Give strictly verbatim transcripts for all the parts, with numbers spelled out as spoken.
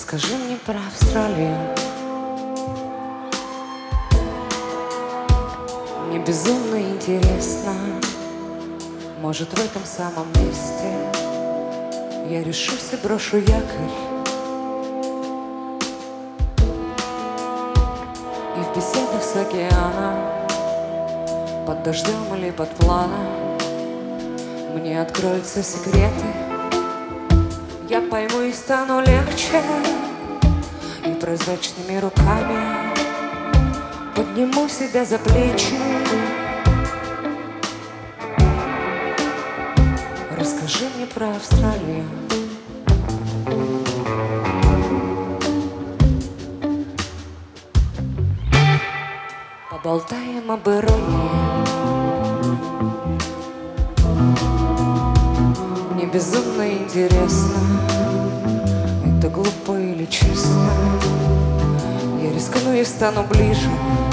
Расскажи мне про Австралию. Мне безумно интересно. Может, в этом самом месте я решусь и брошу якорь. И в беседах с океаном, под дождем или под планом, мне откроются секреты. Я пойму и стану легче, и прозрачными руками подниму себя за плечи. Расскажи мне про Австралию. Поболтаем об иронии. Мне безумно интересно, это глупо или честно. Я рискну и стану ближе.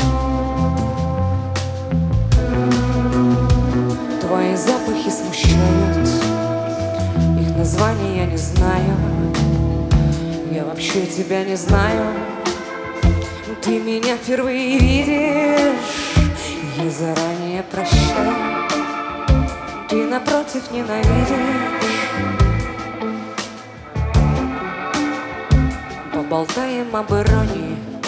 Твои запахи смущают, их название я не знаю. Я вообще тебя не знаю. Ты меня впервые видишь, я заранее прощаю. Ты напротив ненавидишь. Поболтаем об иронии.